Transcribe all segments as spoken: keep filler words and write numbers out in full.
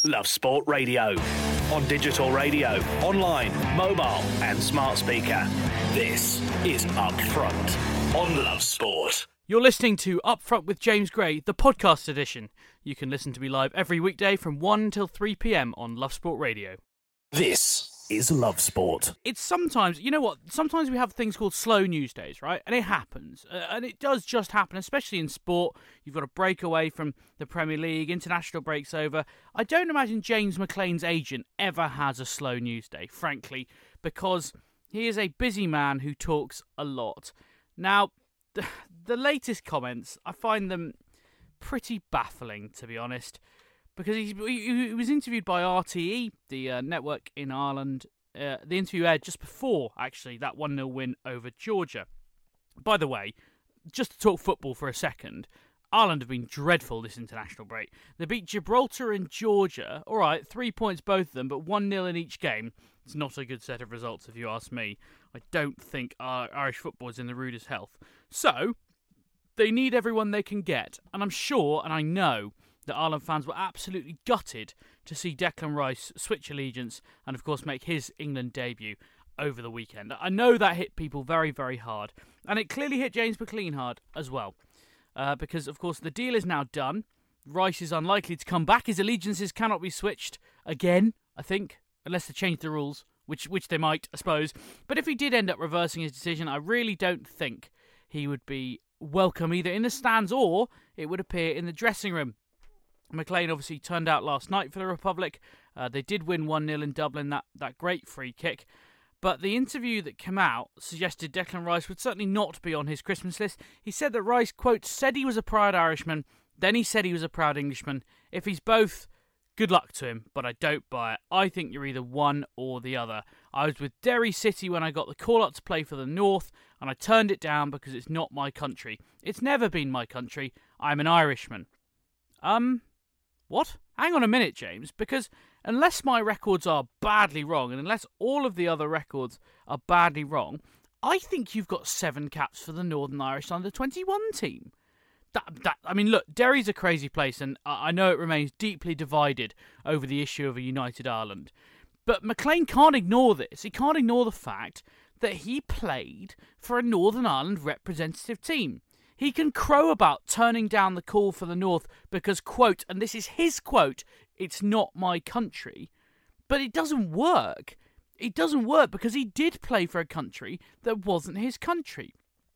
Love Sport Radio. On digital radio, online, mobile and smart speaker. This is Up Front on Love Sport. You're listening to Up Front with James Gray, the podcast edition. You can listen to me live every weekday from one till three p.m. on Love Sport Radio. This is Love Sport. It's sometimes, you know what, sometimes we have things called slow news days, right? And it happens. Uh, and it does just happen, especially in sport. You've got a break away from the Premier League, international breaks over. I don't imagine James McLean's agent ever has a slow news day, frankly, because he is a busy man who talks a lot. Now, the, the latest comments, I find them pretty baffling, to be honest. Because he, he was interviewed by R T E, the uh, network in Ireland. Uh, the interview aired just before, actually, that one nil win over Georgia. By the way, just to talk football for a second, Ireland have been dreadful this international break. They beat Gibraltar and Georgia. All right, three points both of them, but one nil in each game. It's not a good set of results, if you ask me. I don't think our Irish football is in the rudest health. So, they need everyone they can get. And I'm sure, and I know, that Ireland fans were absolutely gutted to see Declan Rice switch allegiance and, of course, make his England debut over the weekend. I know that hit people very, very hard. And it clearly hit James McLean hard as well. Uh, because, of course, the deal is now done. Rice is unlikely to come back. His allegiances cannot be switched again, I think, unless they change the rules, which which they might, I suppose. But if he did end up reversing his decision, I really don't think he would be welcome either in the stands or it would appear in the dressing room. McLean obviously turned out last night for the Republic. Uh, they did win one nil in Dublin, that, that great free kick. But the interview that came out suggested Declan Rice would certainly not be on his Christmas list. He said that Rice, quote, said he was a proud Irishman, then he said he was a proud Englishman. If he's both, good luck to him, but I don't buy it. I think you're either one or the other. I was with Derry City when I got the call-up to play for the North, and I turned it down because it's not my country. It's never been my country. I'm an Irishman. Um... What? Hang on a minute, James, because unless my records are badly wrong, and unless all of the other records are badly wrong, I think you've got seven caps for the Northern Irish under twenty-one team. That, that, I mean, look, Derry's a crazy place, and I know it remains deeply divided over the issue of a united Ireland. But McLean can't ignore this. He can't ignore the fact that he played for a Northern Ireland representative team. He can crow about turning down the call for the North because, quote, and this is his quote, it's not my country. But it doesn't work. It doesn't work because he did play for a country that wasn't his country.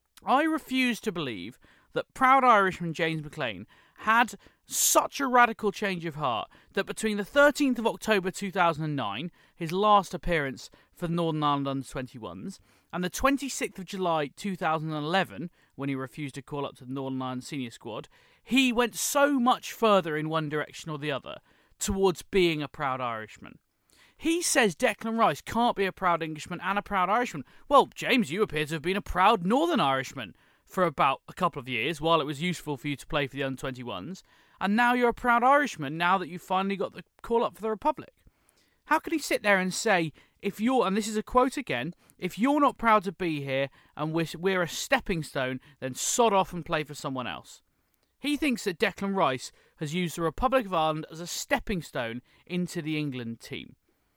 I refuse to believe that proud Irishman James McLean had such a radical change of heart that between the thirteenth of October two thousand nine, his last appearance for the Northern Ireland under twenty-ones, and the twenty-sixth of July two thousand eleven, when he refused to call up to the Northern Ireland senior squad, he went so much further in one direction or the other towards being a proud Irishman. He says Declan Rice can't be a proud Englishman and a proud Irishman. Well, James, you appear to have been a proud Northern Irishman for about a couple of years while it was useful for you to play for the under twenty-ones, and now you're a proud Irishman now that you've finally got the call up for the Republic. How could he sit there and say, if you're, and this is a quote again, if you're not proud to be here and we're, we're a stepping stone, then sod off and play for someone else? He thinks that Declan Rice has used the Republic of Ireland as a stepping stone into the England team.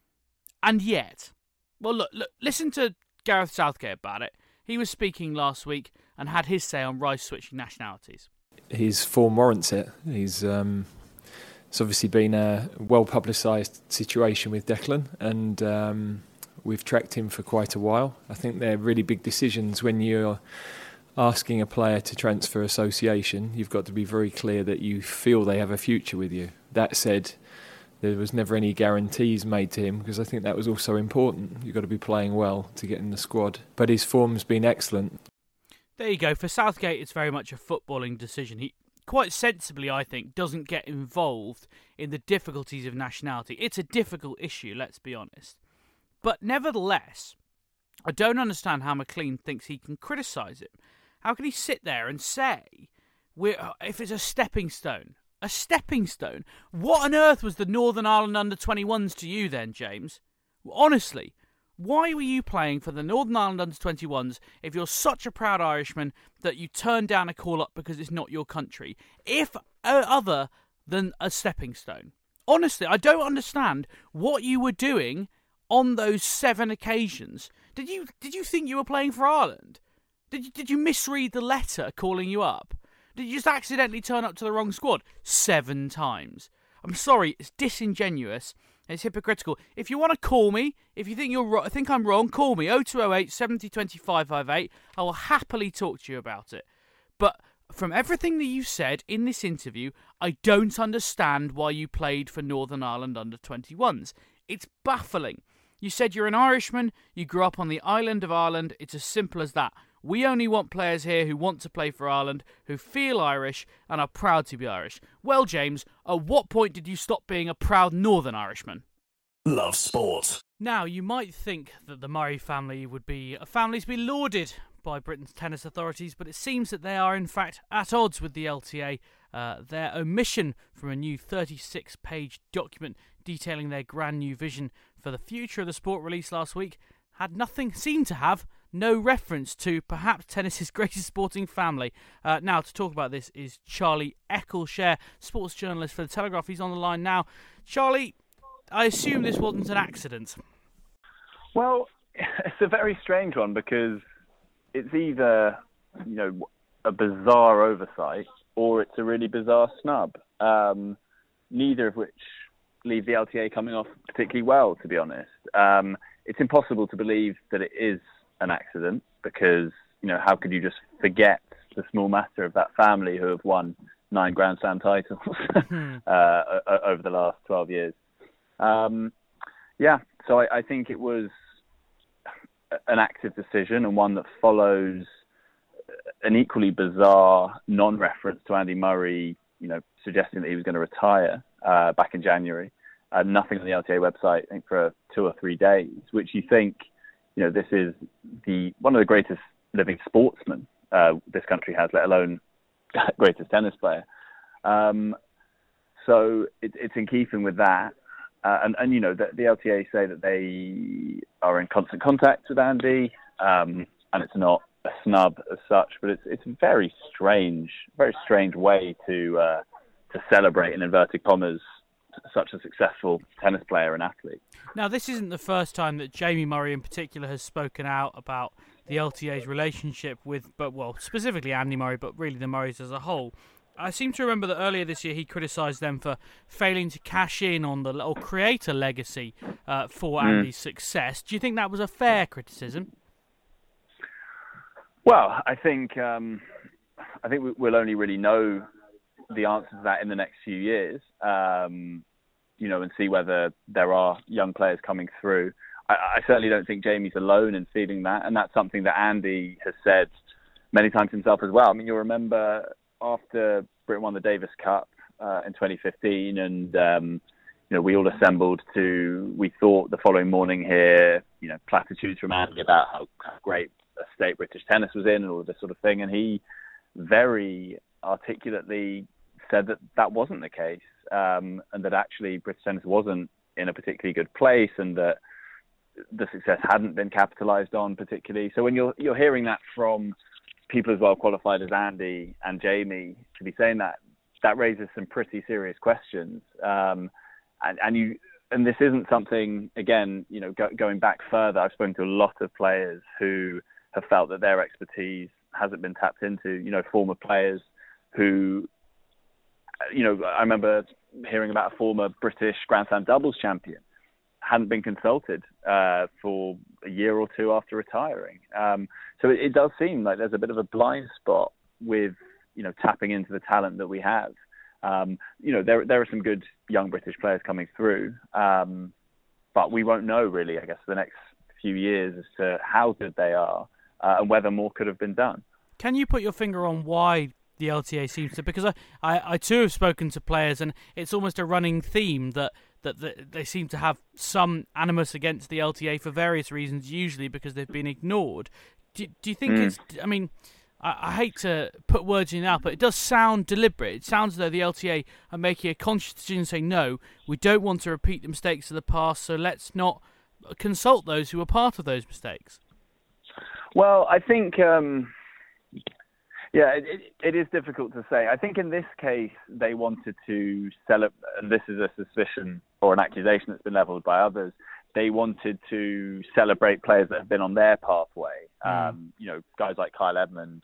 And yet, well, look, look, listen to Gareth Southgate about it. He was speaking last week and had his say on Rice switching nationalities. His form warrants it. He's um, it's obviously been a well-publicised situation with Declan, and um, we've tracked him for quite a while. I think they're really big decisions when you're asking a player to transfer association. You've got to be very clear that you feel they have a future with you. That said, there was never any guarantees made to him because I think that was also important. You've got to be playing well to get in the squad. But his form's been excellent. There you go. For Southgate, it's very much a footballing decision. He, quite sensibly, I think, doesn't get involved in the difficulties of nationality. It's a difficult issue, let's be honest. But nevertheless, I don't understand how McLean thinks he can criticise it. How can he sit there and say, we're, if it's a stepping stone, a stepping stone? What on earth was the Northern Ireland under twenty-ones to you then, James? Honestly, why were you playing for the Northern Ireland under twenty-ones if you're such a proud Irishman that you turn down a call-up because it's not your country? If uh, other than a stepping stone. Honestly, I don't understand what you were doing on those seven occasions. Did you did you think you were playing for Ireland? Did you, did you misread the letter calling you up? Did you just accidentally turn up to the wrong squad seven times? I'm sorry, it's disingenuous. It's hypocritical. If you want to call me, if you think you're ro- think I'm wrong, call me oh two oh eight, seven oh two oh, five five eight. I will happily talk to you about it. But from everything that you said in this interview, I don't understand why you played for Northern Ireland under twenty-ones. It's baffling. You said you're an Irishman, you grew up on the island of Ireland. It's as simple as that. We only want players here who want to play for Ireland, who feel Irish and are proud to be Irish. Well, James, at what point did you stop being a proud Northern Irishman? Love sport. Now, you might think that the Murray family would be a family to be lauded by Britain's tennis authorities, but it seems that they are in fact at odds with the L T A. Uh, their omission from a new thirty-six page document detailing their grand new vision for the future of the sport released last week had nothing, seemed to have no reference to perhaps tennis's greatest sporting family. Uh, now, to talk about this is Charlie Eccleshare, sports journalist for The Telegraph. He's on the line now. Charlie, I assume this wasn't an accident. Well, it's a very strange one because it's either, you know, a bizarre oversight or it's a really bizarre snub. Um, neither of which leave the L T A coming off particularly well, to be honest. Um, it's impossible to believe that it is an accident because, you know, how could you just forget the small matter of that family who have won nine Grand Slam titles uh, over the last twelve years? Um, yeah, so I, I think it was an active decision and one that follows an equally bizarre non-reference to Andy Murray, you know, suggesting that he was going to retire uh, back in January. Uh, nothing on the L T A website, I think, for two or three days, which you think, you know, this is the one of the greatest living sportsmen uh, this country has, let alone greatest tennis player. Um, so it, it's in keeping with that. Uh, and, and, you know, the, the L T A say that they are in constant contact with Andy, um, and it's not a snub as such, but it's it's a very strange, very strange way to uh, to celebrate, in inverted commas, such a successful tennis player and athlete. Now, this isn't the first time that Jamie Murray in particular has spoken out about the L T A's relationship with, but well, specifically Andy Murray, but really the Murrays as a whole. I seem to remember that earlier this year he criticised them for failing to cash in on the or create a legacy uh, for mm. Andy's success. Do you think that was a fair criticism? Well, I think um, I think we'll only really know the answer to that in the next few years, um, you know, and see whether there are young players coming through. I, I certainly don't think Jamie's alone in feeling that, and that's something that Andy has said many times himself as well. I mean, you'll remember after Britain won the Davis Cup uh, in twenty fifteen, and um, you know, we all assembled to, we thought the following morning here, you know, platitudes from Andy about how, how great a state British tennis was in and all of this sort of thing, and he very articulately said that that wasn't the case, um, and that actually British tennis wasn't in a particularly good place, and that the success hadn't been capitalised on particularly. So when you're you're hearing that from people as well qualified as Andy and Jamie to be saying that, that raises some pretty serious questions. Um, and, and you and this isn't something, again, you know, go, going back further, I've spoken to a lot of players who have felt that their expertise hasn't been tapped into, you know, former players who, you know, I remember hearing about a former British Grand Slam doubles champion hadn't been consulted uh, for a year or two after retiring. Um, so it, it does seem like there's a bit of a blind spot with, you know, tapping into the talent that we have. Um, you know, there there are some good young British players coming through, um, but we won't know really, I guess, for the next few years as to how good they are uh, and whether more could have been done. Can you put your finger on why the L T A seems to? Because I, I, I too have spoken to players, and it's almost a running theme that, that, that they seem to have some animus against the L T A for various reasons, usually because they've been ignored. Do, do you think mm. it's... I mean, I, I hate to put words in your mouth, but it does sound deliberate. It sounds as though the L T A are making a conscious decision saying, no, we don't want to repeat the mistakes of the past, so let's not consult those who were part of those mistakes. Well, I think... Um... Yeah, it, it, it is difficult to say. I think in this case, they wanted to celebrate, and this is a suspicion or an accusation that's been levelled by others, they wanted to celebrate players that have been on their pathway. Mm. Um, you know, guys like Kyle Edmund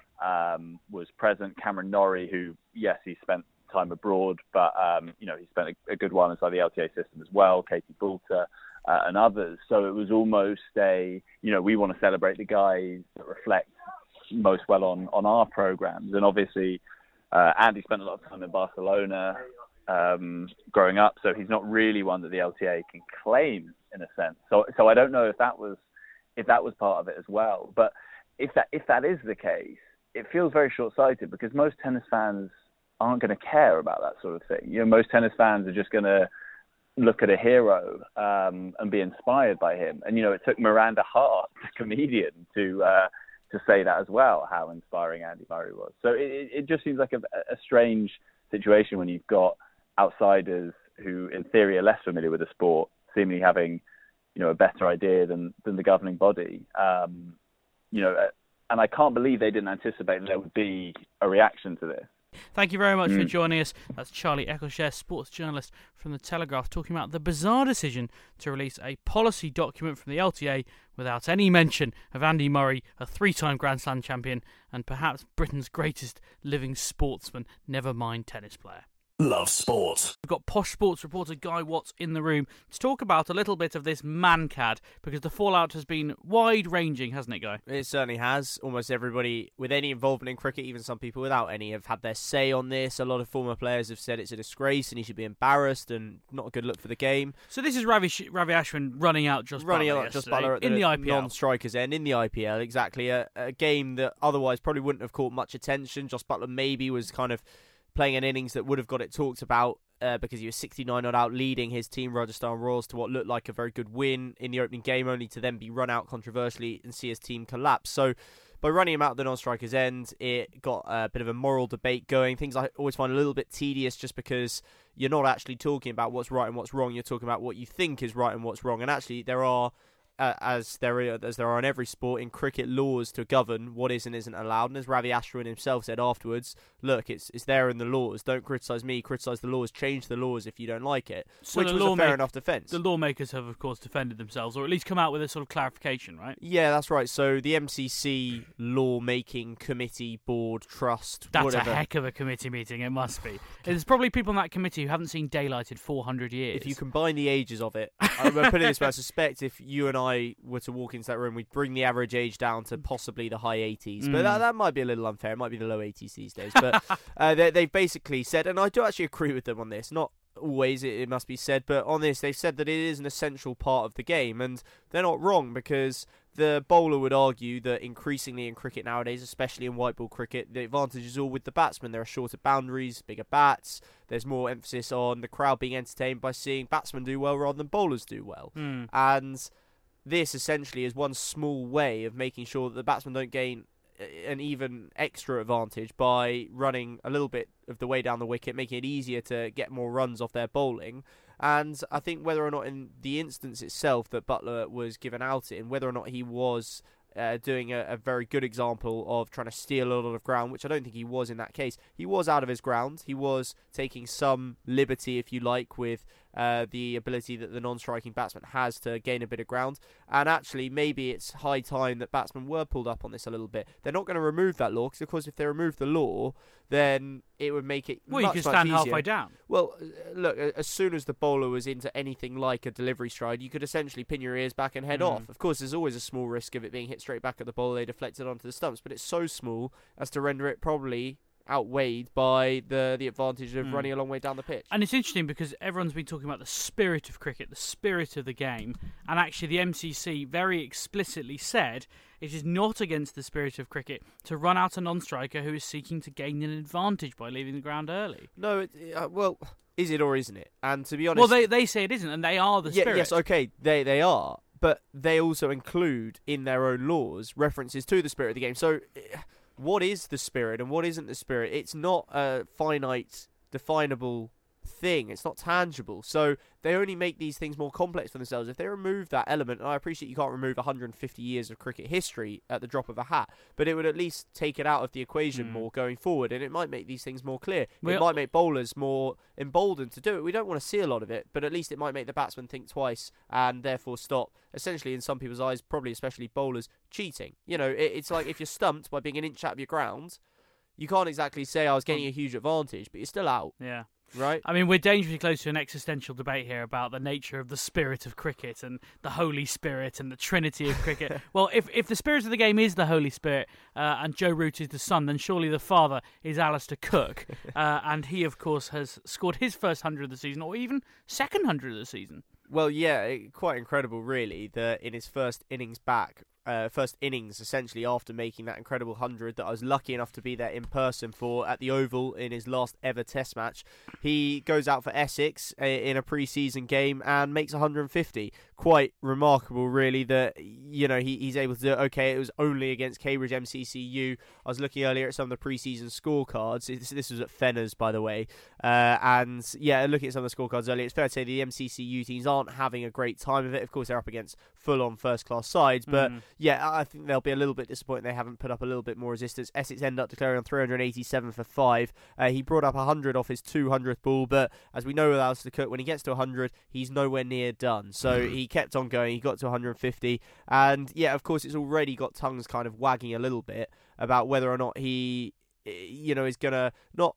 um, was present, Cameron Norrie, who, yes, he spent time abroad, but, um, you know, he spent a, a good while inside the L T A system as well, Katie Boulter uh, and others. So it was almost a, you know, we want to celebrate the guys that reflect most well on, on our programs. And obviously, uh, Andy spent a lot of time in Barcelona um, growing up, so he's not really one that the L T A can claim in a sense. So, so I don't know if that was if that was part of it as well. But if that if that is the case, it feels very short-sighted because most tennis fans aren't going to care about that sort of thing. You know, most tennis fans are just going to look at a hero um, and be inspired by him. And you know, it took Miranda Hart, the comedian, to uh, to say that as well, how inspiring Andy Murray was. So it, it just seems like a, a strange situation when you've got outsiders who, in theory, are less familiar with the sport, seemingly having, you know, a better idea than, than the governing body. Um, you know, and I can't believe they didn't anticipate that there would be a reaction to this. Thank you very much mm. for joining us. That's Charlie Eccleshare, sports journalist from The Telegraph, talking about the bizarre decision to release a policy document from the L T A without any mention of Andy Murray, a three-time Grand Slam champion and perhaps Britain's greatest living sportsman, never mind tennis player. Love Sport. We've got Posh Sports reporter Guy Watts in the room to talk about a little bit of this ManCAD, because the fallout has been wide-ranging, hasn't it, Guy? It certainly has. Almost everybody with any involvement in cricket, even some people without any, have had their say on this. A lot of former players have said it's a disgrace and he should be embarrassed and not a good look for the game. So this is Ravi, Ravi Ashwin running out Jos running Buttler out Jos Buttler at the, in the I P L. non-strikers end in the I P L, exactly. A, a game that otherwise probably wouldn't have caught much attention. Jos Buttler maybe was kind of playing an innings that would have got it talked about uh, because he was sixty-nine not out, leading his team Rajasthan Royals to what looked like a very good win in the opening game, only to then be run out controversially and see his team collapse. So by running him out at the non-strikers end, it got a bit of a moral debate going. Things I always find a little bit tedious just because you're not actually talking about what's right and what's wrong. You're talking about what you think is right and what's wrong. And actually there are, Uh, as there are, as there are in every sport, in cricket, laws to govern what is and isn't allowed. And as Ravi Ashwin himself said afterwards, look, it's it's there in the laws. Don't criticise me, criticise the laws. Change the laws if you don't like it. So which was a fair enough defence. The lawmakers have, of course, defended themselves, or at least come out with a sort of clarification, right? Yeah, that's right. So the M C C Lawmaking Committee, Board, Trust, That's whatever. a heck of a committee meeting, it must be. There's probably people on that committee who haven't seen daylight in four hundred years. If you combine the ages of it, I'm putting this way, I suspect if you and I were to walk into that room, we'd bring the average age down to possibly the high eighties. Mm. But that, that might be a little unfair. It might be the low eighties these days. But uh, they, they've basically said, and I do actually agree with them on this, not always it, it must be said, but on this they've said that it is an essential part of the game, and they're not wrong, because the bowler would argue that increasingly in cricket nowadays, especially in white ball cricket, the advantage is all with the batsman. There are shorter boundaries, bigger bats, there's more emphasis on the crowd being entertained by seeing batsmen do well rather than bowlers do well. Mm. And this essentially is one small way of making sure that the batsmen don't gain an even extra advantage by running a little bit of the way down the wicket, making it easier to get more runs off their bowling. And I think whether or not in the instance itself that Buttler was given out in, whether or not he was uh, doing a, a very good example of trying to steal a lot of ground, which I don't think he was in that case. He was out of his ground. He was taking some liberty, if you like, with uh, the ability that the non-striking batsman has to gain a bit of ground. And actually, maybe it's high time that batsmen were pulled up on this a little bit. They're not going to remove that law, because of course if they remove the law, then it would make it well, much, you could much stand easier. halfway down. Well, look, as soon as the bowler was into anything like a delivery stride, you could essentially pin your ears back and head Mm. off. Of course, there's always a small risk of it being hit straight back at the bowler, they deflect it onto the stumps, but it's so small as to render it probably outweighed by the the advantage of Mm. running a long way down the pitch. And it's interesting because everyone's been talking about the spirit of cricket, the spirit of the game, and actually the M C C very explicitly said it is not against the spirit of cricket to run out a non-striker who is seeking to gain an advantage by leaving the ground early. No, it, uh, well, is it or isn't it? And to be honest... Well, they they say it isn't, and they are the yeah, spirit. Yes, okay, they, they are, but they also include in their own laws references to the spirit of the game. So... what is the spirit and what isn't the spirit? It's not a finite, definable thing. It's not tangible. So they only make these things more complex for themselves. If they remove that element, and I appreciate you can't remove one hundred fifty years of cricket history at the drop of a hat, but it would at least take it out of the equation mm. more going forward, and it might make these things more clear. Well, it might make bowlers more emboldened to do it. We don't want to see a lot of it, but at least it might make the batsman think twice and therefore stop, essentially in some people's eyes, probably especially bowlers, cheating. You know, it, it's like if you're stumped by being an inch out of your ground, you can't exactly say I was getting a huge advantage, but you're still out. Yeah. Right. I mean, we're dangerously close to an existential debate here about the nature of the spirit of cricket and the Holy Spirit and the Trinity of cricket. Well, if if the spirit of the game is the Holy Spirit uh, and Joe Root is the son, then surely the father is Alistair Cook. uh, and he, of course, has scored his first hundred of the season, or even second hundred of the season. Well, yeah, it, quite incredible, really, that in his first innings back, uh, first innings, essentially, after making that incredible hundred that I was lucky enough to be there in person for at the Oval in his last ever Test match, he goes out for Essex in a pre-season game and makes one hundred fifty. Quite remarkable, really, that, you know, he, he's able to do it. Okay, it was only against Cambridge M C C U. I was looking earlier at some of the pre-season scorecards. This, this was at Fenners, by the way. Uh, and, yeah, looking at some of the scorecards earlier, it's fair to say the M C C U teams aren't having a great time of it. Of course, they're up against full-on first-class sides, but, mm. yeah, I think they'll be a little bit disappointed they haven't put up a little bit more resistance. Essex ended up declaring on three hundred eighty-seven for five. Uh, he brought up one hundred off his two hundredth ball, but as we know with Alistair Cook, when he gets to one hundred, he's nowhere near done. So mm. he kept on going. He got to one hundred fifty, and yeah, of course, it's already got tongues kind of wagging a little bit about whether or not he, you know, is gonna not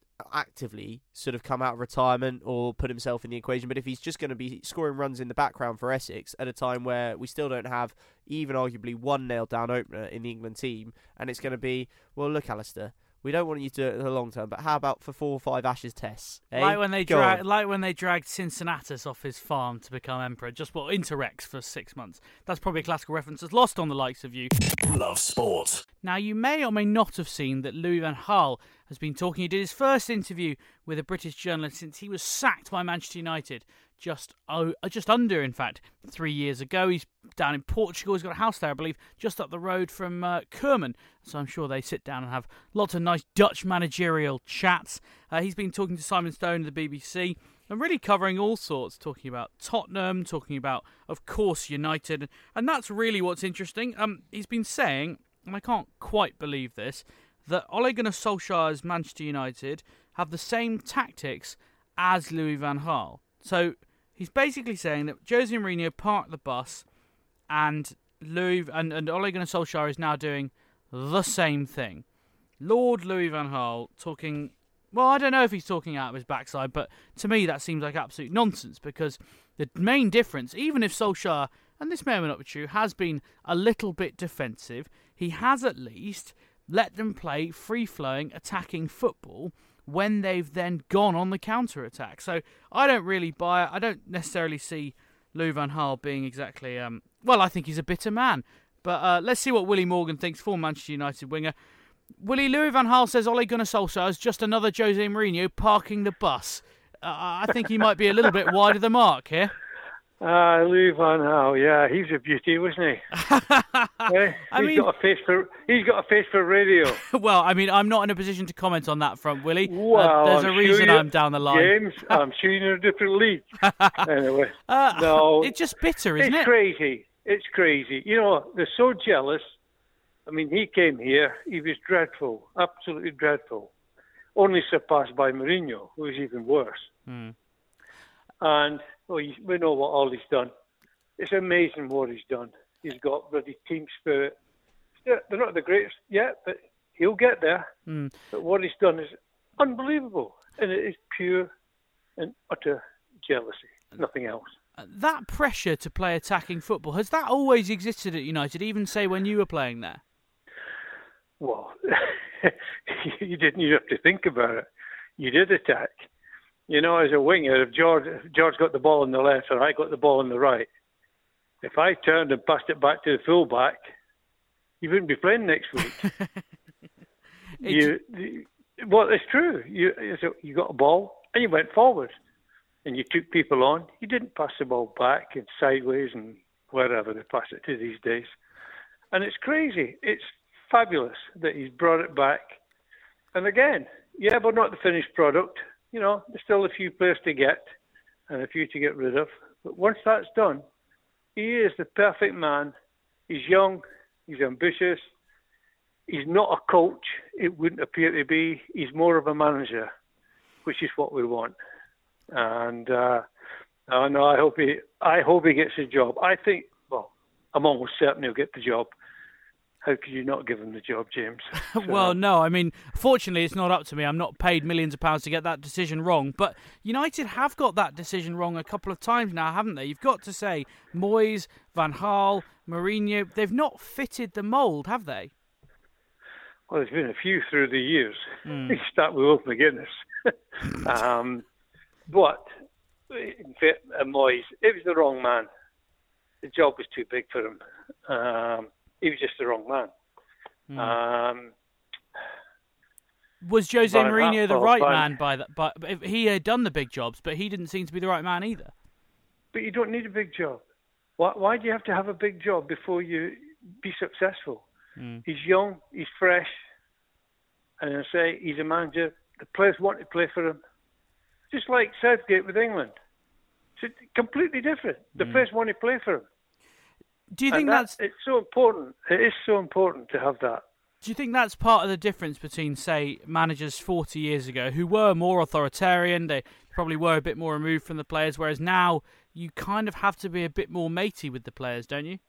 actively sort of come out of retirement or put himself in the equation, but if he's just going to be scoring runs in the background for Essex at a time where we still don't have even arguably one nailed down opener in the England team, and it's going to be, well, look, Alistair, we don't want you to do it in the long term, but how about for four or five Ashes tests? Eh? Like when they drag, like when they dragged Cincinnatus off his farm to become emperor, just well, into Rex for six months. That's probably a classical reference that's lost on the likes of you. Love sport. Now, you may or may not have seen that Louis van Gaal has been talking. He did his first interview with a British journalist since he was sacked by Manchester United just oh, just under, in fact, three years ago. He's down in Portugal. He's got a house there, I believe, just up the road from uh, Kerman. So I'm sure they sit down and have lots of nice Dutch managerial chats. Uh, he's been talking to Simon Stone of the B B C and really covering all sorts, talking about Tottenham, talking about, of course, United. And that's really what's interesting. Um, he's been saying, and I can't quite believe this, that Ole Gunnar Solskjaer's Manchester United have the same tactics as Louis van Gaal. So he's basically saying that Jose Mourinho parked the bus and Louis and, and Ole Gunnar Solskjaer is now doing the same thing. Lord Louis van Gaal talking, well, I don't know if he's talking out of his backside, but to me that seems like absolute nonsense, because the main difference, even if Solskjaer, and this may or may not be true, has been a little bit defensive, he has at least let them play free-flowing, attacking football when they've then gone on the counter-attack. So I don't really buy it. I don't necessarily see Louis van Gaal being exactly, um, well, I think he's a bitter man. But uh, let's see what Willie Morgan thinks, former Manchester United winger. Willie, Louis van Gaal says Ole Gunnar Solskjaer is just another Jose Mourinho parking the bus. Uh, I think he might be a little bit wide of the mark here. Ah, uh, Louis van Gaal, yeah, he's a beauty, wasn't he? yeah, I he's mean, got a face for he's got a face for radio. Well, I mean, I'm not in a position to comment on that front, Willie. Well, uh, there's I'm a reason sure I'm down the line. James, I'm sure you're in a different league. Anyway, uh, no, it's just bitter, isn't it's it? It's crazy. It's crazy. You know, they're so jealous. I mean, he came here. He was dreadful, absolutely dreadful. Only surpassed by Mourinho, who was even worse. Hmm. And well, we know what all he's done. It's amazing what he's done. He's got bloody team spirit. They're not the greatest yet, but he'll get there. Mm. But what he's done is unbelievable. And it is pure and utter jealousy. Nothing else. That pressure to play attacking football, has that always existed at United, even, say, when you were playing there? Well, you didn't even have to think about it. You did attack. You know, as a winger, if George, if George got the ball on the left and I got the ball on the right, if I turned and passed it back to the fullback, you wouldn't be playing next week. you, well, it's true. You you got a ball and you went forward and you took people on. You didn't pass the ball back and sideways and wherever they pass it to these days. And it's crazy. It's fabulous that he's brought it back. And again, yeah, we're not the finished product. You know, there's still a few players to get and a few to get rid of. But once that's done, he is the perfect man. He's young, he's ambitious, he's not a coach, it wouldn't appear to be. He's more of a manager, which is what we want. And uh, I know, I hope he, I hope he gets a job. I think, well, I'm almost certain he'll get the job. How could you not give him the job, James? So, well, no, I mean, fortunately, it's not up to me. I'm not paid millions of pounds to get that decision wrong. But United have got that decision wrong a couple of times now, haven't they? You've got to say, Moyes, Van Gaal, Mourinho, they've not fitted the mould, have they? Well, there's been a few through the years. Mm. You start with Wolf McGuinness. um, but, in fact, uh, Moyes, it was the wrong man. The job was too big for him. Um, he was just the wrong man. Mm. Um, was Jose Van Mourinho the Gaal, right Van... man by that? But he had done the big jobs, but he didn't seem to be the right man either. But you don't need a big job. Why, why do you have to have a big job before you be successful? Mm. He's young, he's fresh, and I say he's a manager. The players want to play for him. Just like Southgate with England. It's completely different. The mm. players want to play for him. Do you think and that's... That, it's so important. It is so important to have that. Do you think that's part of the difference between, say, managers forty years ago who were more authoritarian, they probably were a bit more removed from the players, whereas now you kind of have to be a bit more matey with the players, don't you?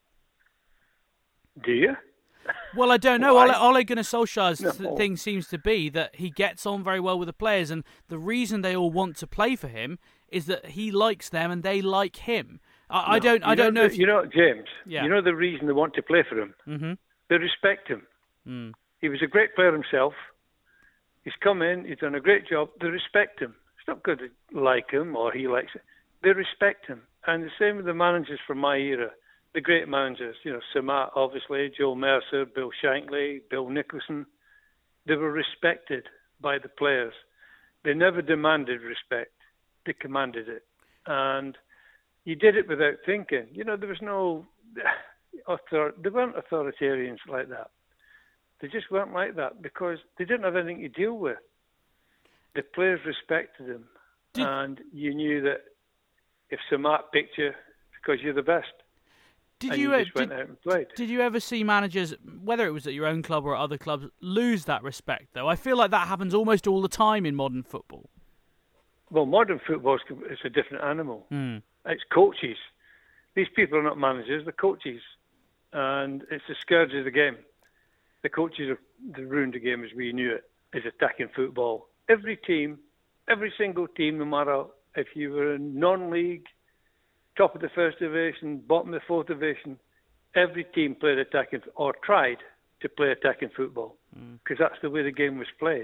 Do you? Well, I don't know. Ole, Ole Gunnar Solskjaer's no. th- thing seems to be that he gets on very well with the players, and the reason they all want to play for him is that he likes them and they like him. I, no, I don't. I don't know. The, if... You know, James. Yeah. You know the reason they want to play for him. Mm-hmm. They respect him. Mm. He was a great player himself. He's come in. He's done a great job. They respect him. It's not good to like him or he likes it. They respect him. And the same with the managers from my era. The great managers, you know, Sir Matt, obviously, Joe Mercer, Bill Shankly, Bill Nicholson. They were respected by the players. They never demanded respect. They commanded it. And you did it without thinking. You know, there was no... Author- they weren't authoritarians like that. They just weren't like that because they didn't have anything to deal with. The players respected them. Did... And you knew that if Sir Matt picked you, because you're the best. Did and you, you just uh, went did, out and played. Did you ever see managers, whether it was at your own club or at other clubs, lose that respect, though? I feel like that happens almost all the time in modern football. Well, modern football is a different animal. Mm. It's coaches. These people are not managers, they're coaches. And it's the scourge of the game. The coaches have ruined the game as we knew it, is attacking football. Every team, every single team, no matter if you were in non-league, top of the first division, bottom of the fourth division, every team played attacking or tried to play attacking football because mm. that's the way the game was played.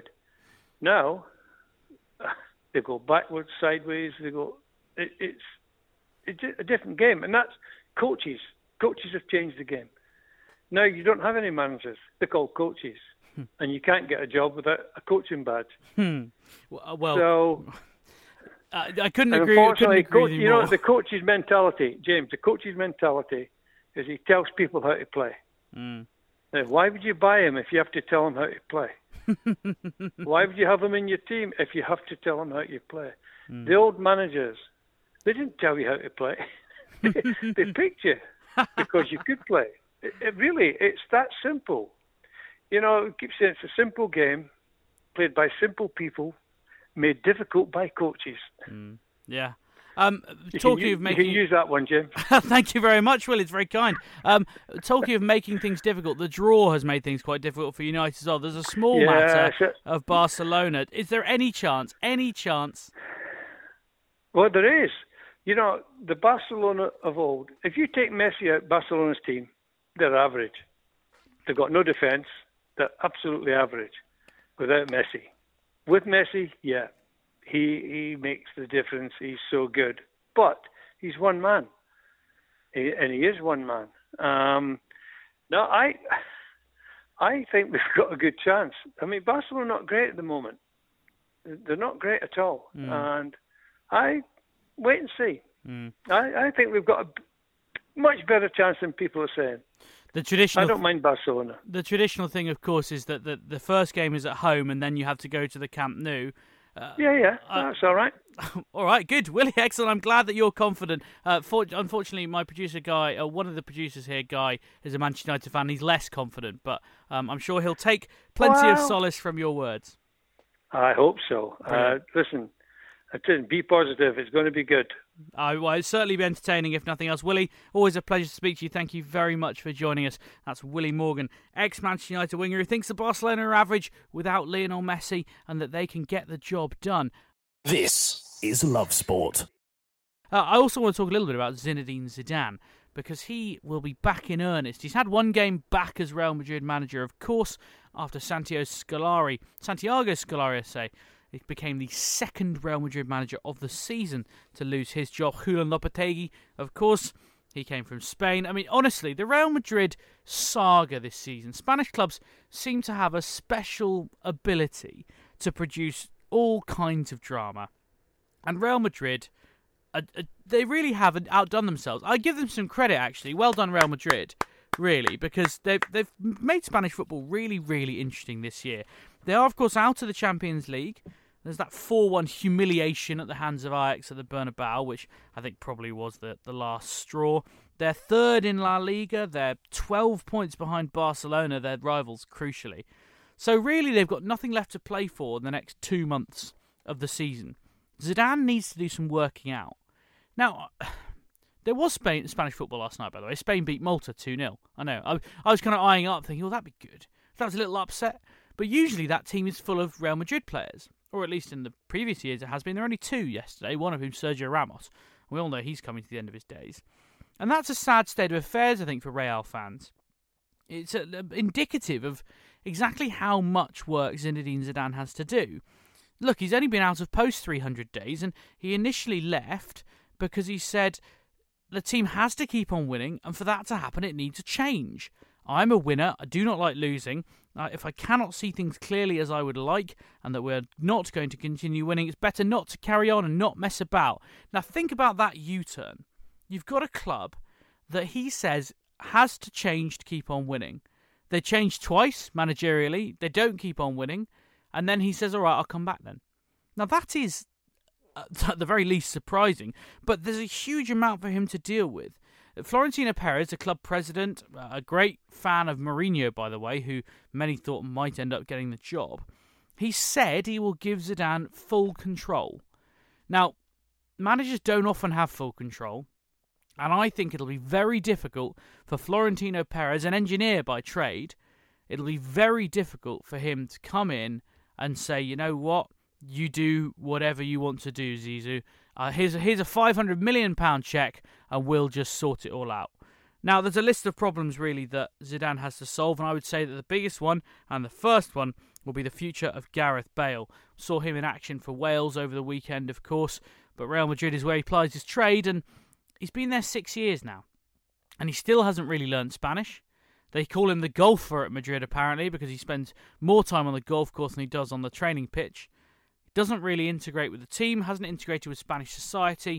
Now they go backwards, sideways. They go. It, it's it's a different game, and that's coaches. Coaches have changed the game. Now you don't have any managers; they're called coaches, hmm. and you can't get a job without a coaching badge. Hmm. Well, so. Uh, I couldn't and agree. Unfortunately, couldn't agree coach, with you, you more. know, the coach's mentality, James, the coach's mentality is he tells people how to play. Mm. Now, why would you buy him if you have to tell him how to play? Why would you have him in your team if you have to tell him how to play? Mm. The old managers, they didn't tell you how to play. They picked you because you could play. It, it really, it's that simple. You know, I keep saying it's a simple game played by simple people, made difficult by coaches. Mm, yeah. Um, you talking can, of making, you can use that one, Jim. Thank you very much, Will. It's very kind. Um, talking of making things difficult, the draw has made things quite difficult for United as well. There's a small yeah, matter so, of Barcelona. Is there any chance? Any chance? Well, there is. You know, the Barcelona of old. If you take Messi out, Barcelona's team, they're average. They've got no defence. They're absolutely average without Messi. With Messi, yeah, he he makes the difference. He's so good. But he's one man. He, and he is one man. Um, no, I I think we've got a good chance. I mean, Barcelona are not great at the moment. They're not great at all. Mm. And I wait and see. Mm. I, I think we've got a much better chance than people are saying. The traditional, I don't mind Barcelona. The traditional thing, of course, is that the, the first game is at home and then you have to go to the Camp Nou. Uh, yeah, yeah, uh, that's all right. All right, good. Willie, excellent. I'm glad that you're confident. Uh, for, unfortunately, my producer guy, uh, one of the producers here, Guy, is a Manchester United fan. He's less confident, but um, I'm sure he'll take plenty well, of solace from your words. I hope so. Uh, listen, be positive. It's going to be good. Uh, well, it'll certainly be entertaining, if nothing else. Willie, always a pleasure to speak to you. Thank you very much for joining us. That's Willie Morgan, ex-Manchester United winger, who thinks that Barcelona are average without Lionel Messi and that they can get the job done. This is Love Sport. Uh, I also want to talk a little bit about Zinedine Zidane, because he will be back in earnest. He's had one game back as Real Madrid manager, of course, after Santiago Scolari, Santiago Scolari, I say, it became the second Real Madrid manager of the season to lose his job. Julen Lopetegui, of course, he came from Spain. I mean, honestly, the Real Madrid saga this season, Spanish clubs seem to have a special ability to produce all kinds of drama. And Real Madrid, uh, uh, they really haven't outdone themselves. I give them some credit, actually. Well done, Real Madrid, really, because they've, they've made Spanish football really, really interesting this year. They are, of course, out of the Champions League. There's that four one humiliation at the hands of Ajax at the Bernabeu, which I think probably was the, the last straw. They're third in La Liga. They're twelve points behind Barcelona, their rivals, crucially. So really, they've got nothing left to play for in the next two months of the season. Zidane needs to do some working out. Now, there was Spain, Spanish football last night, by the way. Spain beat Malta two nil. I know. I, I was kind of eyeing up, thinking, oh, that'd be good. That was a little upset. But usually that team is full of Real Madrid players. Or at least in the previous years it has been. There are only two yesterday, one of whom Sergio Ramos. We all know he's coming to the end of his days. And that's a sad state of affairs, I think, for Real fans. It's uh, indicative of exactly how much work Zinedine Zidane has to do. Look, he's only been out of post three hundred days, and he initially left because he said the team has to keep on winning, and for that to happen it needs a change. I'm a winner, I do not like losing. Uh, if I cannot see things clearly as I would like, and that we're not going to continue winning, it's better not to carry on and not mess about. Now think about that U-turn. You've got a club that he says has to change to keep on winning. They changed twice, managerially, they don't keep on winning, and then he says, all right, I'll come back then. Now that is, uh, at the very least, surprising, but there's a huge amount for him to deal with. Florentino Perez, the club president, a great fan of Mourinho, by the way, who many thought might end up getting the job, he said he will give Zidane full control. Now, managers don't often have full control, and I think it'll be very difficult for Florentino Perez, an engineer by trade, it'll be very difficult for him to come in and say, you know what, you do whatever you want to do, Zizou. Uh, here's, a, here's a five hundred million pounds cheque and we'll just sort it all out. Now, there's a list of problems, really, that Zidane has to solve, and I would say that the biggest one, and the first one, will be the future of Gareth Bale. Saw him in action for Wales over the weekend, of course, but Real Madrid is where he plies his trade, and he's been there six years now. And he still hasn't really learned Spanish. They call him the golfer at Madrid, apparently, because he spends more time on the golf course than he does on the training pitch. Doesn't really integrate with the team, hasn't integrated with Spanish society.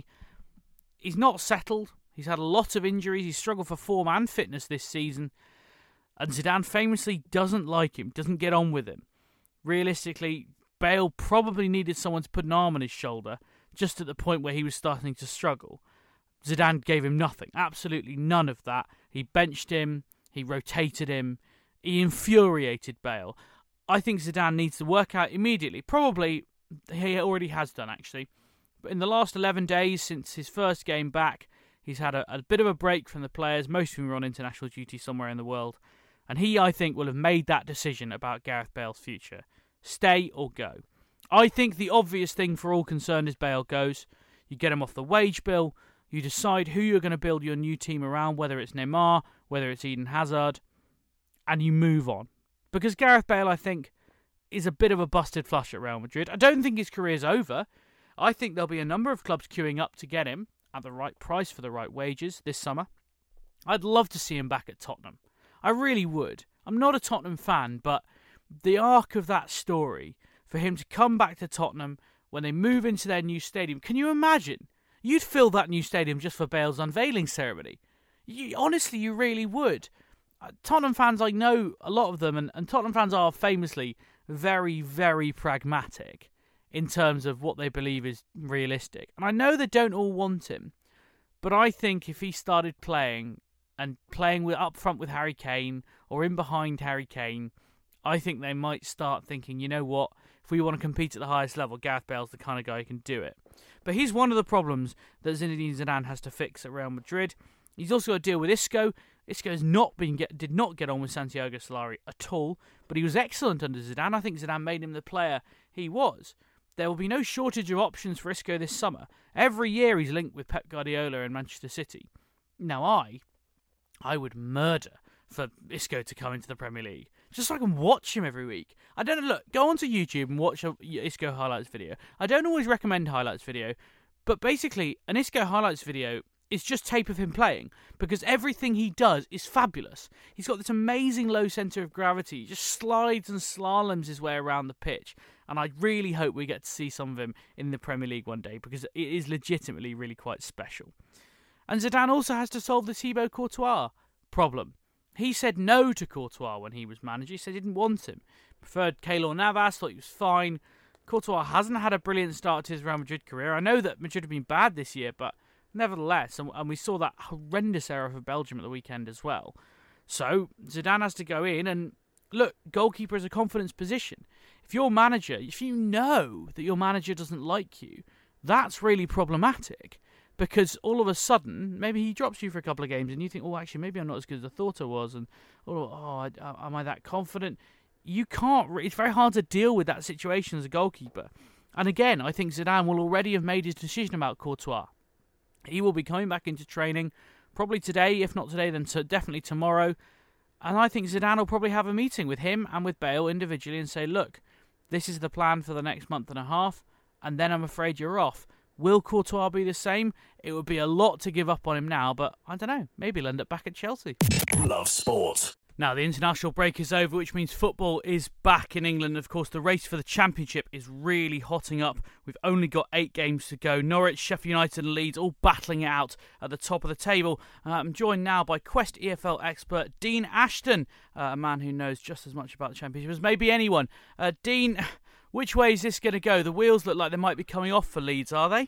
He's not settled. He's had a lot of injuries. He's struggled for form and fitness this season. And Zidane famously doesn't like him, doesn't get on with him. Realistically, Bale probably needed someone to put an arm on his shoulder just at the point where he was starting to struggle. Zidane gave him nothing, absolutely none of that. He benched him, he rotated him, he infuriated Bale. I think Zidane needs to work out immediately, probably. He already has done, actually. But in the last eleven days since his first game back, he's had a, a bit of a break from the players. Most of them are on international duty somewhere in the world. And he, I think, will have made that decision about Gareth Bale's future. Stay or go. I think the obvious thing for all concerned is Bale goes. You get him off the wage bill. You decide who you're going to build your new team around, whether it's Neymar, whether it's Eden Hazard, and you move on. Because Gareth Bale, I think, is a bit of a busted flush at Real Madrid. I don't think his career's over. I think there'll be a number of clubs queuing up to get him at the right price for the right wages this summer. I'd love to see him back at Tottenham. I really would. I'm not a Tottenham fan, but the arc of that story, for him to come back to Tottenham when they move into their new stadium, can you imagine? You'd fill that new stadium just for Bale's unveiling ceremony. You, honestly, you really would. Uh, Tottenham fans, I know a lot of them, and, and Tottenham fans are famously very, very pragmatic in terms of what they believe is realistic. And I know they don't all want him, but I think if he started playing and playing with up front with Harry Kane or in behind Harry Kane, I think they might start thinking, you know what, if we want to compete at the highest level, Gareth Bale's the kind of guy who can do it. But he's one of the problems that Zinedine Zidane has to fix at Real Madrid. He's also got to deal with Isco. Isco has not been get, did not get on with Santiago Solari at all, but he was excellent under Zidane. I think Zidane made him the player he was. There will be no shortage of options for Isco this summer. Every year he's linked with Pep Guardiola and Manchester City. Now I, I would murder for Isco to come into the Premier League, just so I can watch him every week. I don't know, look, go onto YouTube and watch a Isco highlights video. I don't always recommend highlights video, but basically an Isco highlights video is just tape of him playing, because everything he does is fabulous. He's got this amazing low centre of gravity. He just slides and slaloms his way around the pitch, and I really hope we get to see some of him in the Premier League one day, because it is legitimately really quite special. And Zidane also has to solve the Thibaut Courtois problem. He said no to Courtois when he was manager. He said he didn't want him. Preferred Keylor Navas, thought he was fine. Courtois hasn't had a brilliant start to his Real Madrid career. I know that Madrid have been bad this year, but nevertheless, and, and we saw that horrendous error for Belgium at the weekend as well. So Zidane has to go in and, look, goalkeeper is a confidence position. If your manager, if you know that your manager doesn't like you, that's really problematic. Because all of a sudden, maybe he drops you for a couple of games and you think, oh, actually, maybe I'm not as good as I thought I was. And, oh, oh am I that confident? You can't, it's very hard to deal with that situation as a goalkeeper. And again, I think Zidane will already have made his decision about Courtois. He will be coming back into training, probably today, if not today, then to definitely tomorrow. And I think Zidane will probably have a meeting with him and with Bale individually and say, look, this is the plan for the next month and a half, and then I'm afraid you're off. Will Courtois be the same? It would be a lot to give up on him now, but I don't know. Maybe he'll end up back at Chelsea. Love sport. Now, the international break is over, which means football is back in England. Of course, the race for the Championship is really hotting up. We've only got eight games to go. Norwich, Sheffield United and Leeds all battling it out at the top of the table. Uh, I'm joined now by Quest E F L expert Dean Ashton, uh, a man who knows just as much about the Championship as maybe anyone. Uh, Dean, which way is this going to go? The wheels look like they might be coming off for Leeds, are they?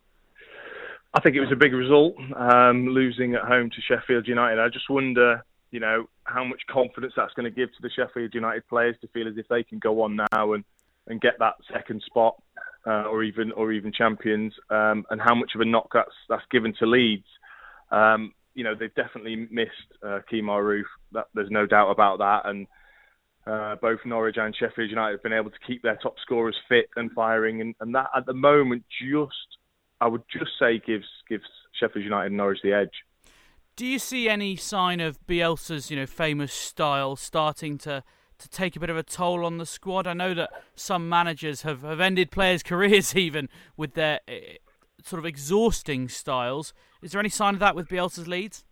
I think it was a big result, um, losing at home to Sheffield United. I just wonder, you know, how much confidence that's going to give to the Sheffield United players to feel as if they can go on now and, and get that second spot, uh, or even or even champions, um, and how much of a knock that's that's given to Leeds. Um, you know, they've definitely missed uh, Kemar Roofe. That, there's no doubt about that, and uh, both Norwich and Sheffield United have been able to keep their top scorers fit and firing, and, and that at the moment just, I would just say, gives gives Sheffield United and Norwich the edge. Do you see any sign of Bielsa's, you know, famous style starting to, to take a bit of a toll on the squad? I know that some managers have, have ended players' careers even with their uh, sort of exhausting styles. Is there any sign of that with Bielsa's Leeds?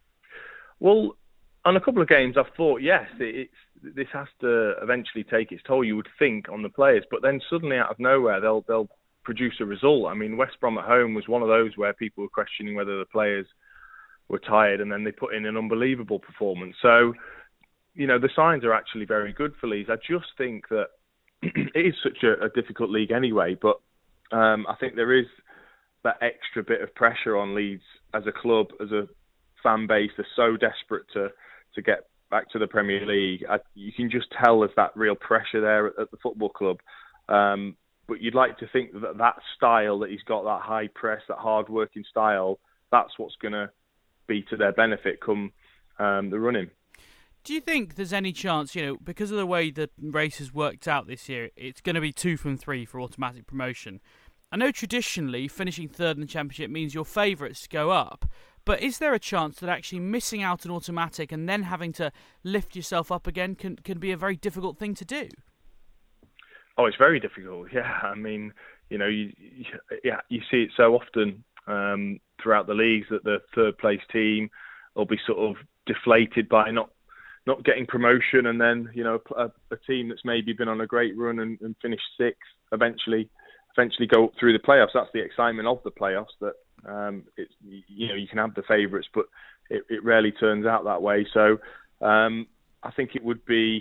Well, on a couple of games, I've thought, yes, it, it's, this has to eventually take its toll, you would think, on the players. But then suddenly, out of nowhere, they'll they'll produce a result. I mean, West Brom at home was one of those where people were questioning whether the players were tired, and then they put in an unbelievable performance. So, you know, the signs are actually very good for Leeds. I just think that it is such a, a difficult league anyway, but um, I think there is that extra bit of pressure on Leeds as a club, as a fan base. They're so desperate to, to get back to the Premier League. I, you can just tell there's that real pressure there at, at the football club. Um, but you'd like to think that that style that he's got, that high press, that hard-working style, that's what's going to be to their benefit come um, the running. Do you think there's any chance, you know, because of the way the race has worked out this year, it's going to be two from three for automatic promotion? I know traditionally finishing third in the Championship means your favourites go up, but is there a chance that actually missing out on automatic and then having to lift yourself up again can, can be a very difficult thing to do? Oh, it's very difficult, yeah. I mean, you know, you, you, yeah, you see it so often um, throughout the leagues that the third place team will be sort of deflated by not not getting promotion, and then, you know, a, a team that's maybe been on a great run and, and finished sixth eventually eventually go through the playoffs. That's the excitement of the playoffs, that um, it's, you know, you can have the favourites, but it, it rarely turns out that way. So um, I think it would be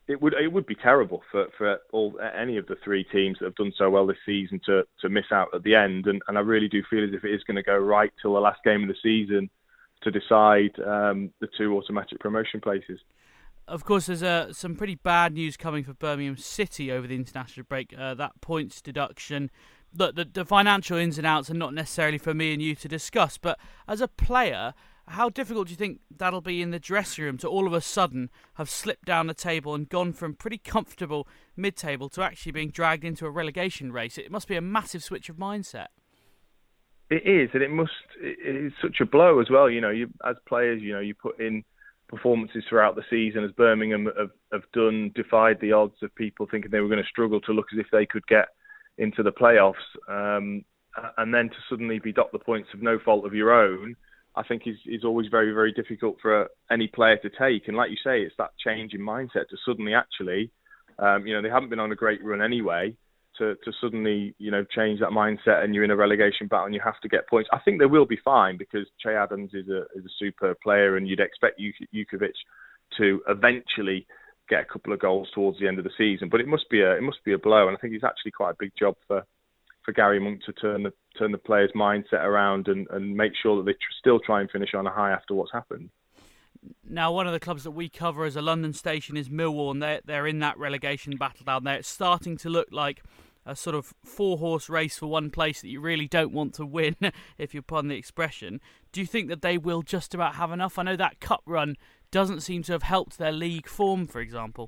it would it would be terrible for, for all any of the three teams that have done so well this season to, to miss out at the end. And, and I really do feel as if it is going to go right till the last game of the season to decide um, the two automatic promotion places. Of course, there's uh, some pretty bad news coming for Birmingham City over the international break. Uh, that points deduction, the, the the financial ins and outs are not necessarily for me and you to discuss. But as a player, how difficult do you think that'll be in the dressing room to all of a sudden have slipped down the table and gone from pretty comfortable mid-table to actually being dragged into a relegation race? It must be a massive switch of mindset. It is, and it must. It is such a blow as well. You know, you as players, you know, you put in performances throughout the season, as Birmingham have, have done, defied the odds of people thinking they were going to struggle to look as if they could get into the playoffs, um, and then to suddenly be docked the points of no fault of your own, I think is is always very, very difficult for any player to take. And like you say, it's that change in mindset to suddenly actually, um, you know, they haven't been on a great run anyway, to, to suddenly, you know, change that mindset and you're in a relegation battle and you have to get points. I think they will be fine because Che Adams is a is a superb player, and you'd expect Jukovic to eventually get a couple of goals towards the end of the season. But it must be a it must be a blow, and I think it's actually quite a big job for, for Gary Monk to turn the turn the players' mindset around and, and make sure that they tr- still try and finish on a high after what's happened. Now, one of the clubs that we cover as a London station is Millwall, and they're, they're in that relegation battle down there. It's starting to look like a sort of four-horse race for one place that you really don't want to win, if you pardon the expression. Do you think that they will just about have enough? I know that cup run doesn't seem to have helped their league form, for example.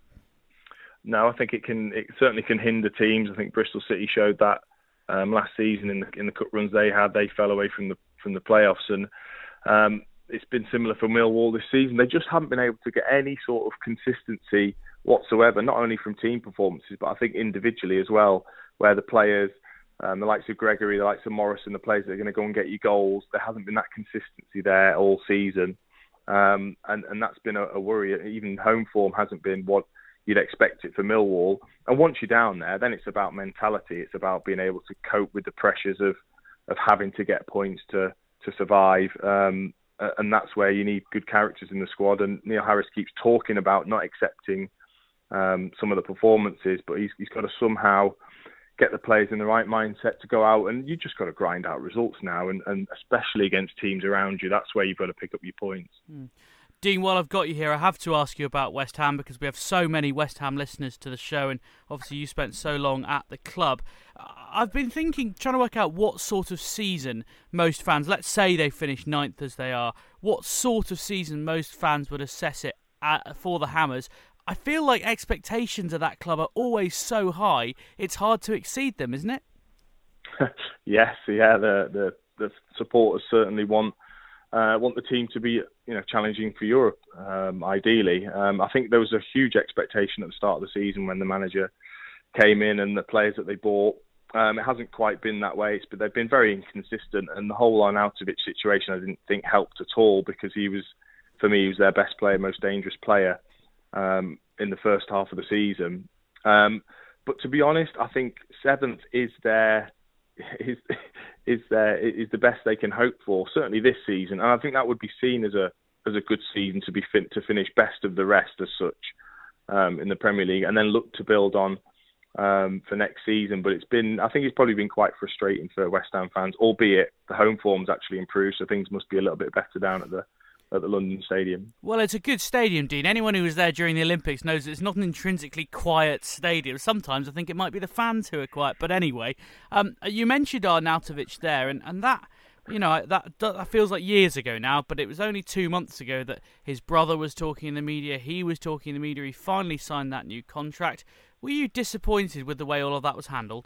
No, I think it can. It certainly can hinder teams. I think Bristol City showed that um, last season in the in the cup runs they had. They fell away from the from the playoffs, and um, it's been similar for Millwall this season. They just haven't been able to get any sort of consistency whatsoever, not only from team performances, but I think individually as well, where the players, um, the likes of Gregory, the likes of Morrison, the players that are going to go and get you goals, there hasn't been that consistency there all season. Um, and, and that's been a, a worry. Even home form hasn't been what you'd expect it for Millwall. And once you're down there, then it's about mentality. It's about being able to cope with the pressures of, of having to get points to, to survive. Um, and that's where you need good characters in the squad. And Neil Harris keeps talking about not accepting Um, some of the performances, but he's he's got to somehow get the players in the right mindset to go out, and you just got to grind out results now, and, and especially against teams around you, that's where you've got to pick up your points. Mm. Dean, while I've got you here, I have to ask you about West Ham, because we have so many West Ham listeners to the show, and obviously you spent so long at the club. I've been thinking, trying to work out what sort of season most fans, let's say they finish ninth as they are, what sort of season most fans would assess it at, for the Hammers. I feel like expectations of that club are always so high, it's hard to exceed them, isn't it? Yes, yeah, the, the the supporters certainly want uh, want the team to be, you know, challenging for Europe, um, ideally. Um, I think there was a huge expectation at the start of the season when the manager came in and the players that they bought. Um, it hasn't quite been that way, but they've been very inconsistent, and the whole Arnautovic situation I didn't think helped at all, because he was, for me, he was their best player, most dangerous player Um, in the first half of the season. Um, but to be honest, I think seventh is their is is their is the best they can hope for, certainly this season. And I think that would be seen as a as a good season to be fin- to finish best of the rest as such um, in the Premier League, and then look to build on um, for next season. But it's been, I think it's probably been quite frustrating for West Ham fans, albeit the home form's actually improved, so things must be a little bit better down at the at the London Stadium. Well, it's a good stadium, Dean. Anyone who was there during the Olympics knows it's not an intrinsically quiet stadium. Sometimes I think it might be the fans who are quiet. But anyway, um, you mentioned Arnautovic there, and, and that, you know, that, that feels like years ago now, but it was only two months ago that his brother was talking in the media, he was talking in the media, he finally signed that new contract. Were you disappointed with the way all of that was handled?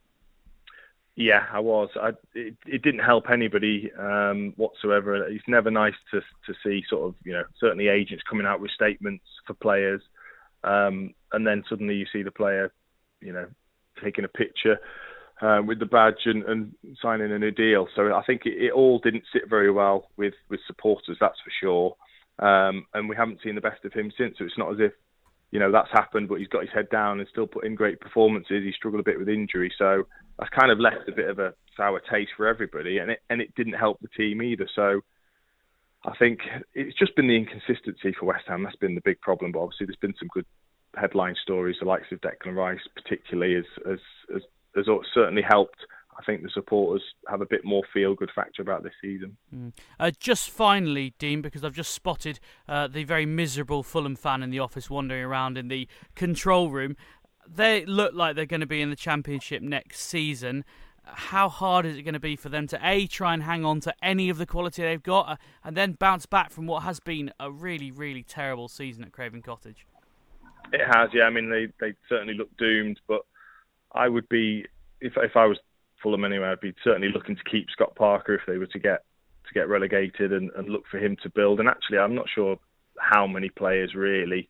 Yeah, I was. I, it, it didn't help anybody um, whatsoever. It's never nice to to see sort of, you know, certainly agents coming out with statements for players, um, and then suddenly you see the player, you know, taking a picture uh, with the badge and, and signing a new deal. So I think it, it all didn't sit very well with, with supporters, that's for sure. Um, and we haven't seen the best of him since. So it's not as if, you know, that's happened, but he's got his head down and still put in great performances. He struggled a bit with injury, so that's kind of left a bit of a sour taste for everybody, and it and it didn't help the team either. So I think it's just been the inconsistency for West Ham. That's been the big problem, but obviously there's been some good headline stories, the likes of Declan Rice particularly, has, has, has, has certainly helped. I think the supporters have a bit more feel-good factor about this season. Mm. Uh, just finally, Dean, because I've just spotted uh, the very miserable Fulham fan in the office wandering around in the control room. They look like they're going to be in the Championship next season. How hard is it going to be for them to, A, try and hang on to any of the quality they've got, uh, and then bounce back from what has been a really, really terrible season at Craven Cottage? It has, yeah. I mean, they, they certainly look doomed, but I would be, if if I was Fulham anyway, I'd be certainly looking to keep Scott Parker if they were to get to get relegated, and, and look for him to build. And actually, I'm not sure how many players really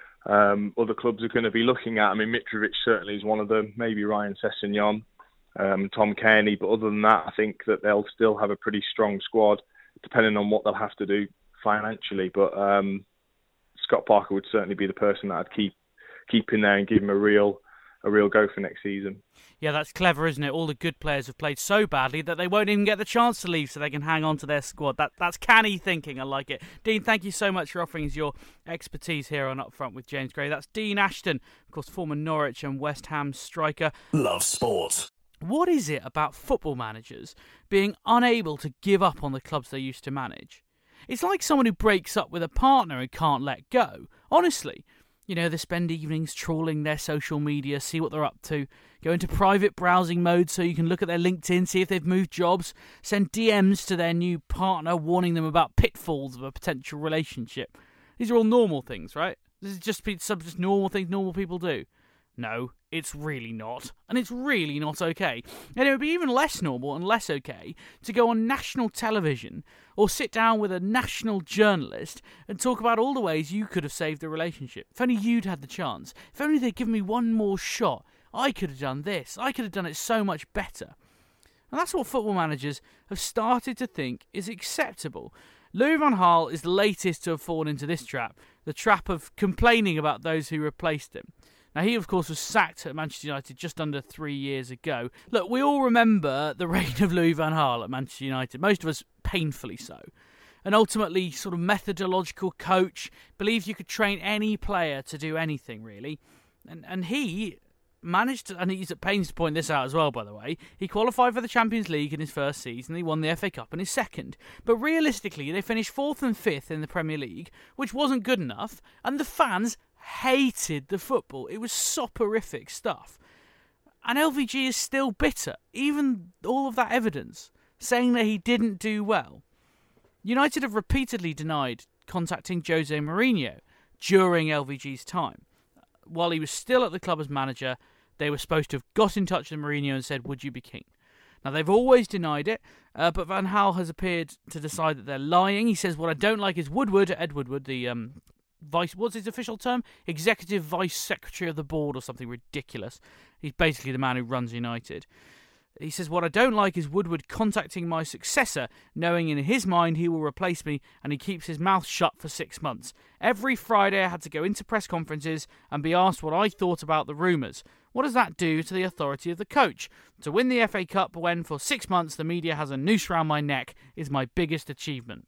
um, other clubs are going to be looking at. I mean, Mitrovic certainly is one of them, maybe Ryan Sessegnon, um, Tom Cairney, but other than that, I think that they'll still have a pretty strong squad, depending on what they'll have to do financially. But um, Scott Parker would certainly be the person that I'd keep keep in there and give him a real a real go for next season. Yeah, that's clever, isn't it? All the good players have played so badly that they won't even get the chance to leave, so they can hang on to their squad. That That's canny thinking. I like it. Dean, thank you so much for offering us your expertise here on Up Front with James Gray. That's Dean Ashton, of course, former Norwich and West Ham striker. Love sport. What is it about football managers being unable to give up on the clubs they used to manage? It's like someone who breaks up with a partner and can't let go. Honestly. You know, they spend evenings trawling their social media, see what they're up to, go into private browsing mode so you can look at their LinkedIn, see if they've moved jobs, send D Ms to their new partner warning them about pitfalls of a potential relationship. These are all normal things, right? This is just some just normal things normal people do. No, it's really not. And it's really not okay. And it would be even less normal and less okay to go on national television or sit down with a national journalist and talk about all the ways you could have saved the relationship. If only you'd had the chance. If only they'd given me one more shot. I could have done this. I could have done it so much better. And that's what football managers have started to think is acceptable. Louis van Gaal is the latest to have fallen into this trap, the trap of complaining about those who replaced him. Now, he, of course, was sacked at Manchester United just under three years ago. Look, we all remember the reign of Louis van Gaal at Manchester United, most of us painfully so. An ultimately sort of methodological coach, believed you could train any player to do anything, really. And and he managed to, and he's at pains to point this out as well, by the way, he qualified for the Champions League in his first season, he won the F A Cup in his second. But realistically, they finished fourth and fifth in the Premier League, which wasn't good enough, and the fans hated the football. It was soporific stuff. And L V G is still bitter, even all of that evidence, saying that he didn't do well. United have repeatedly denied contacting Jose Mourinho during L V G's time. While he was still at the club as manager, they were supposed to have got in touch with Mourinho and said, would you be keen? Now, they've always denied it, uh, but Van Gaal has appeared to decide that they're lying. He says, what I don't like is Woodward, Ed Woodward, the um, vice, what's his official term? Executive Vice Secretary of the Board or something ridiculous. He's basically the man who runs United. He says, what I don't like is Woodward contacting my successor, knowing in his mind he will replace me, and he keeps his mouth shut for six months. Every Friday I had to go into press conferences and be asked what I thought about the rumours. What does that do to the authority of the coach? To win the F A Cup when for six months the media has a noose round my neck is my biggest achievement.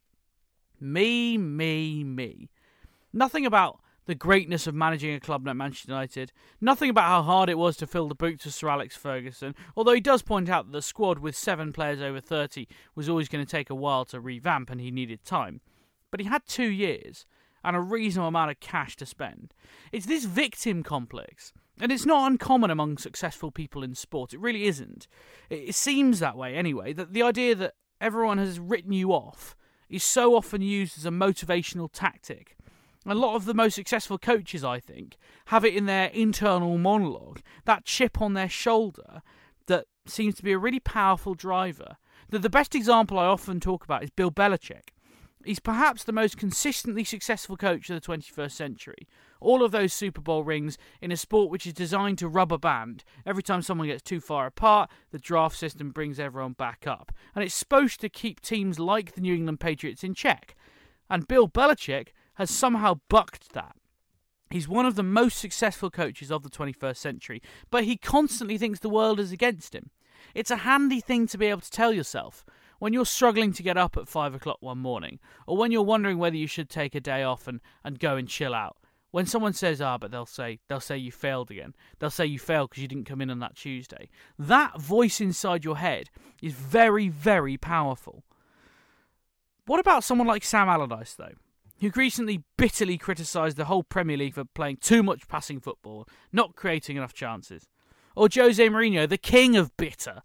Me, me, me. Nothing about the greatness of managing a club like Manchester United. Nothing about how hard it was to fill the boots of Sir Alex Ferguson, although he does point out that the squad with seven players over thirty was always going to take a while to revamp and he needed time. But he had two years and a reasonable amount of cash to spend. It's this victim complex, and it's not uncommon among successful people in sport. It really isn't. It seems that way anyway, that the idea that everyone has written you off is so often used as a motivational tactic. A lot of the most successful coaches, I think, have it in their internal monologue, that chip on their shoulder that seems to be a really powerful driver. The, the best example I often talk about is Bill Belichick. He's perhaps the most consistently successful coach of the twenty-first century. All of those Super Bowl rings in a sport which is designed to rubber band. Every time someone gets too far apart, the draft system brings everyone back up. And it's supposed to keep teams like the New England Patriots in check. And Bill Belichick has somehow bucked that. He's one of the most successful coaches of the twenty-first century, but he constantly thinks the world is against him. It's a handy thing to be able to tell yourself when you're struggling to get up at five o'clock one morning, or when you're wondering whether you should take a day off and, and go and chill out. When someone says, ah, but they'll say they'll say you failed again. They'll say you failed because you didn't come in on that Tuesday. That voice inside your head is very, very powerful. What about someone like Sam Allardyce, though, who recently bitterly criticised the whole Premier League for playing too much passing football, not creating enough chances? Or Jose Mourinho, the king of bitter.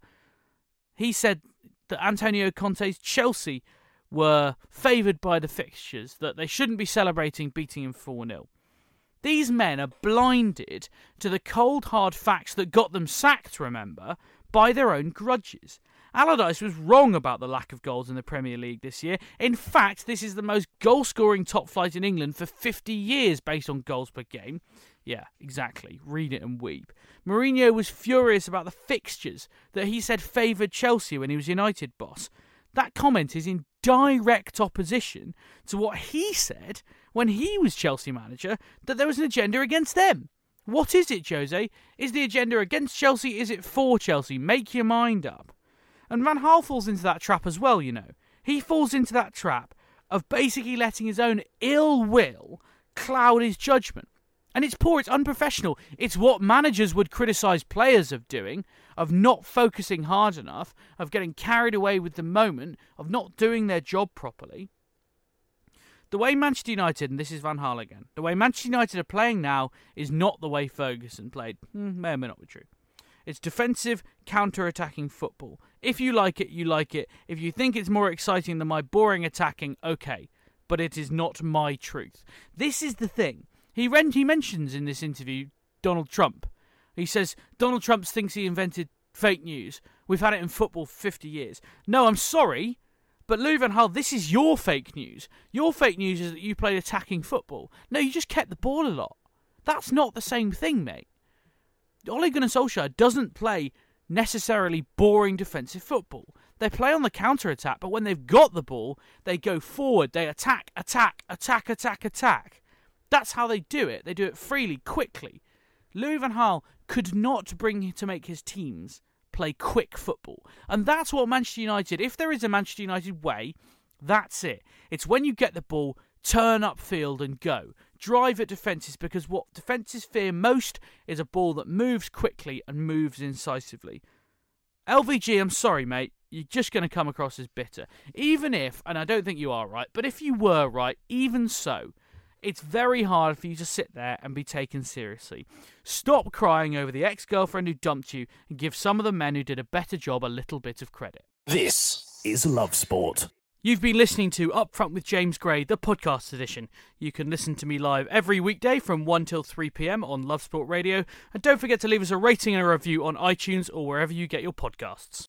He said that Antonio Conte's Chelsea were favoured by the fixtures, that they shouldn't be celebrating beating him four nil. These men are blinded to the cold, hard facts that got them sacked, remember, by their own grudges. Allardyce was wrong about the lack of goals in the Premier League this year. In fact, this is the most goal-scoring top flight in England for fifty years based on goals per game. Yeah, exactly. Read it and weep. Mourinho was furious about the fixtures that he said favoured Chelsea when he was United boss. That comment is in direct opposition to what he said when he was Chelsea manager, that there was an agenda against them. What is it, Jose? Is the agenda against Chelsea? Is it for Chelsea? Make your mind up. And Van Gaal falls into that trap as well, you know. He falls into that trap of basically letting his own ill will cloud his judgment. And it's poor, it's unprofessional. It's what managers would criticise players of doing, of not focusing hard enough, of getting carried away with the moment, of not doing their job properly. The way Manchester United, and this is Van Gaal again, the way Manchester United are playing now is not the way Ferguson played. Hmm, may or may not be true. It's defensive, counter-attacking football. If you like it, you like it. If you think it's more exciting than my boring attacking, okay. But it is not my truth. This is the thing. He, re- he mentions in this interview Donald Trump. He says, Donald Trump thinks he invented fake news. We've had it in football for fifty years. No, I'm sorry, but Louis van Gaal, this is your fake news. Your fake news is that you played attacking football. No, you just kept the ball a lot. That's not the same thing, mate. Ole Gunnar Solskjaer doesn't play necessarily boring defensive football. They play on the counter-attack, but when they've got the ball, they go forward, they attack, attack, attack, attack, attack. That's how they do it. They do it freely, quickly. Louis van Gaal could not bring to make his teams play quick football. And that's what Manchester United, if there is a Manchester United way, that's it. It's when you get the ball, turn upfield and go. Drive at defences, because what defences fear most is a ball that moves quickly and moves incisively. L V G, I'm sorry, mate. You're just going to come across as bitter. Even if, and I don't think you are right, but if you were right, even so, it's very hard for you to sit there and be taken seriously. Stop crying over the ex-girlfriend who dumped you and give some of the men who did a better job a little bit of credit. This is Love Sport. You've been listening to Up Front with James Gray, the podcast edition. You can listen to me live every weekday from one till three p.m. on Love Sport Radio. And don't forget to leave us a rating and a review on iTunes or wherever you get your podcasts.